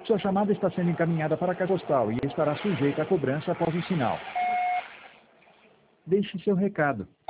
Sua chamada está sendo encaminhada para a caixa postal e estará sujeita à cobrança após o sinal. Deixe seu recado.